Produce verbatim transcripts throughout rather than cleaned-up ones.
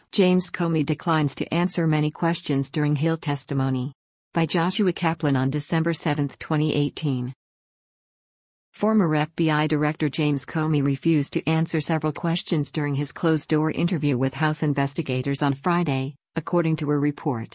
James Comey declines to answer many questions during Hill testimony. By Joshua Kaplan on December seventh, twenty eighteen. Former F B I Director James Comey refused to answer several questions during his closed-door interview with House investigators on Friday, according to a report.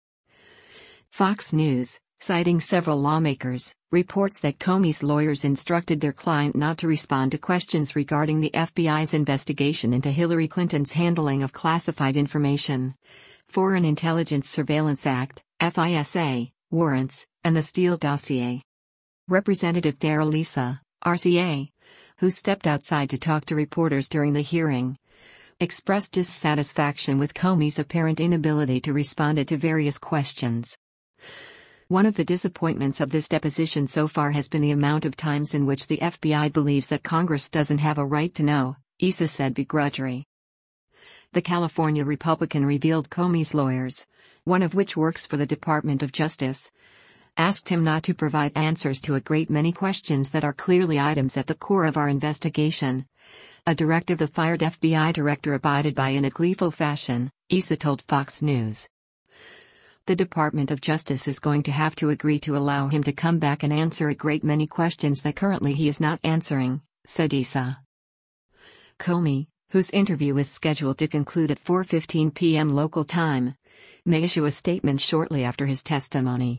Fox News, citing several lawmakers, reports that Comey's lawyers instructed their client not to respond to questions regarding the F B I's investigation into Hillary Clinton's handling of classified information, Foreign Intelligence Surveillance Act, F I S A, warrants, and the Steele dossier. Representative Darrell Issa, R C A, who stepped outside to talk to reporters during the hearing, expressed dissatisfaction with Comey's apparent inability to respond to various questions. One of the disappointments of this deposition so far has been the amount of times in which the F B I believes that Congress doesn't have a right to know, Issa said begrudgingly. The California Republican revealed Comey's lawyers, one of which works for the Department of Justice, asked him not to provide answers to a great many questions that are clearly items at the core of our investigation. A directive the fired F B I director abided by in a gleeful fashion, Issa told Fox News. The Department of Justice is going to have to agree to allow him to come back and answer a great many questions that currently he is not answering, said Issa. Comey, whose interview is scheduled to conclude at four fifteen p m local time, may issue a statement shortly after his testimony.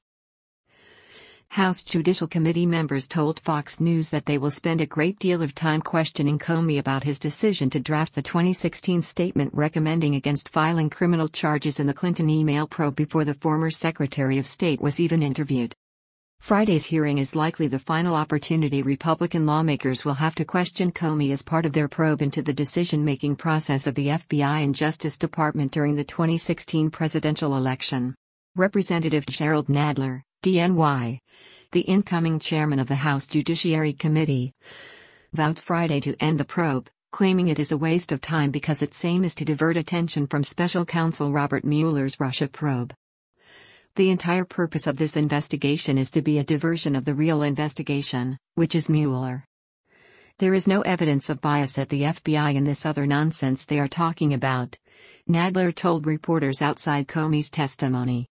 House Judicial Committee members told Fox News that they will spend a great deal of time questioning Comey about his decision to draft the twenty sixteen statement recommending against filing criminal charges in the Clinton email probe before the former Secretary of State was even interviewed. Friday's hearing is likely the final opportunity Republican lawmakers will have to question Comey as part of their probe into the decision-making process of the F B I and Justice Department during the twenty sixteen presidential election. Representative Gerald Nadler, D N Y, the incoming chairman of the House Judiciary Committee, vowed Friday to end the probe, claiming it is a waste of time because its aim is to divert attention from special counsel Robert Mueller's Russia probe. The entire purpose of this investigation is to be a diversion of the real investigation, which is Mueller. There is no evidence of bias at the F B I in this other nonsense they are talking about, Nadler told reporters outside Comey's testimony.